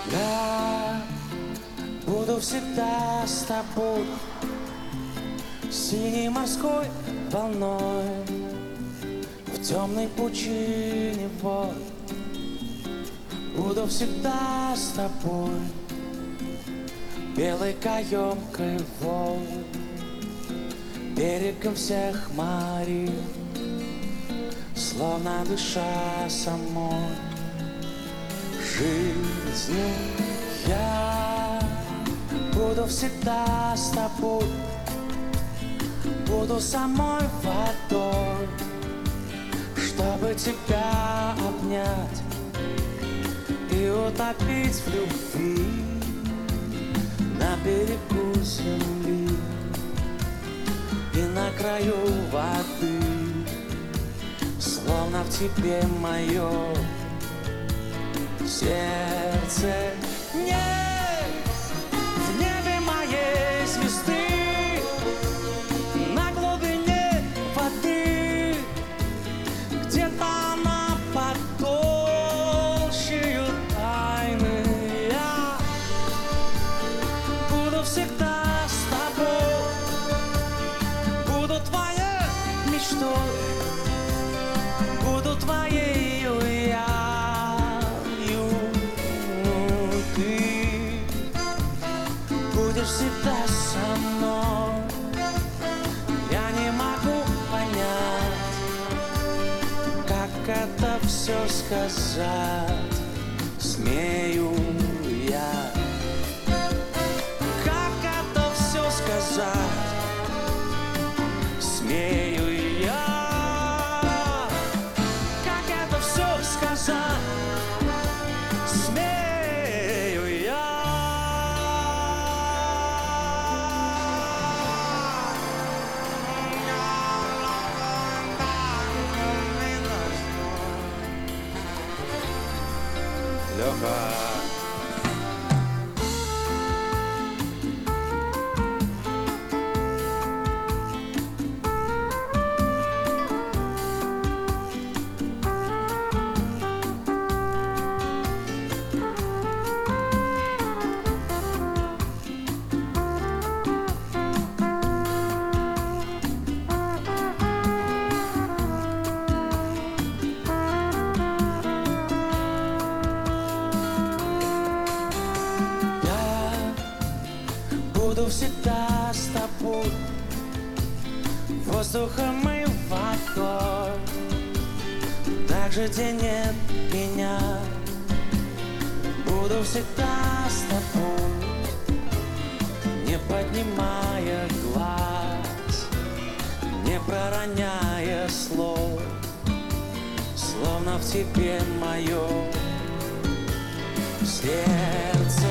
Я буду всегда с тобой, синей морской волной, в темной пучине вод. Буду всегда с тобой, белой каемкой волн, берегом всех морей, словно дыша самой жизнью. Я буду всегда с тобой, буду самой водой, чтобы тебя обнять и утопить в любви на берегу земли и на краю воды, словно в тебе мое сердце. Нет в небе моей звезды, на глубине воды, где-то она под толщею тайны. Я буду всегда с тобой, буду твоей мечтой, буду твоею я. Ты будешь всегда со мной. Я не могу понять, как это все сказать смею я. Как это все сказать смею я. Как это все сказать смею я. Лёха. Буду всегда с тобой, воздухом и водой, даже где нет меня. Буду всегда с тобой, не поднимая глаз, не пророняя слов, словно в тебе мое сердце.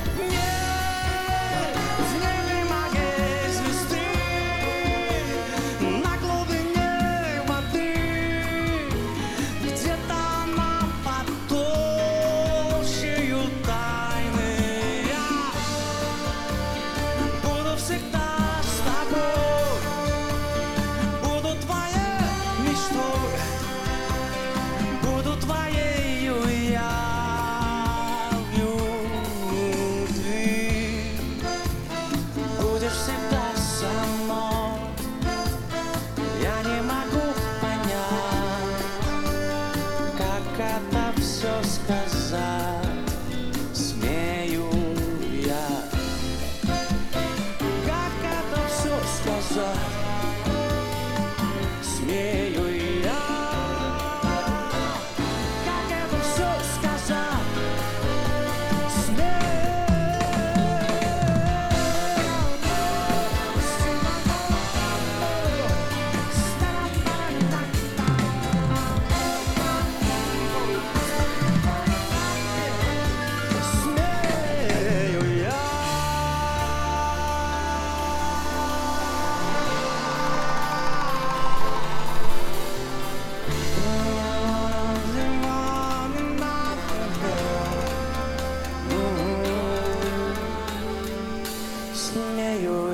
Всегда со мной. Я не могу понять, как это все сказать смею я. Как это все сказать смею я. Как это все сказать смею. Смею